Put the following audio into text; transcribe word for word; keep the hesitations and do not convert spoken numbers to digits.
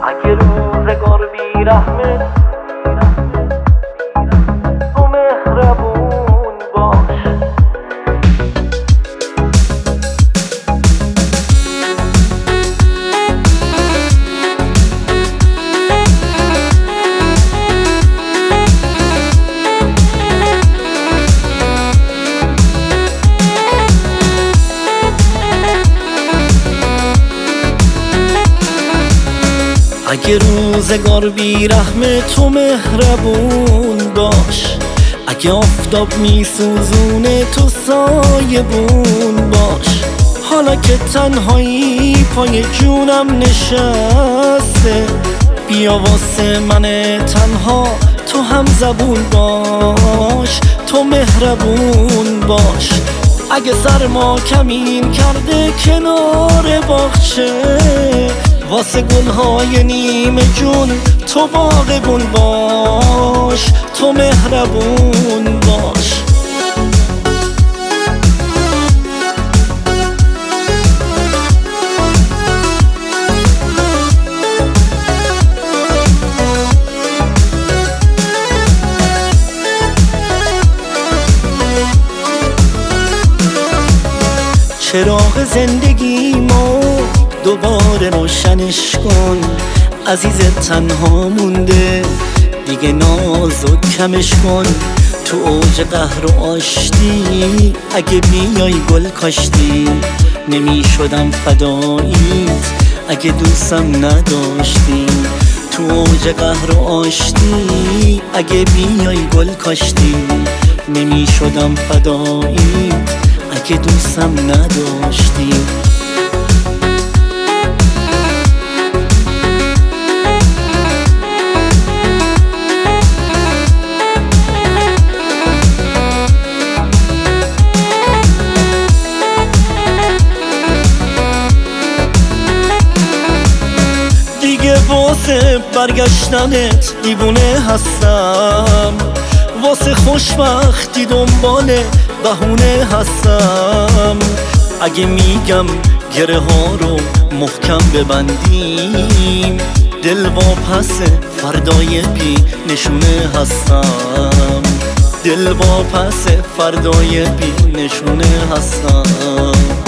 اگه روزگار بیرحمه تو مهربون باش. اگه روزگار بیرحمه تو مهربون باش. اگه آفتاب میسوزونه تو سایبون باش. حالا که تنهایی پای جونم نشسته، بیا واسه من تنها تو هم زبون باش. تو مهربون باش. اگه سرما کمین کرده کنار باغچه، واسه گلهای نیمه جون تو باغبون باش. تو مهربون باش. چراغ زندگی ما دوباره روشنش کن. عزیز تنها مونده دیگه نازو کمش کن. تو اوج قهر و آشتی اگه بیای گل کاشتی، نمی شدم فداییت اگه دوستم نداشتی. تو اوج قهر و آشتی اگه بیای گل کاشتی، نمی شدم فداییت اگه دوستم نداشتی. واسه برگشتنت دیوونه هستم، واسه خوشبختی دنبال بهونه هستم. اگه میگم گره ها رو محکم ببندیم، دل واپس فردای بی نشونه هستم. دل واپس فردای بی نشونه هستم.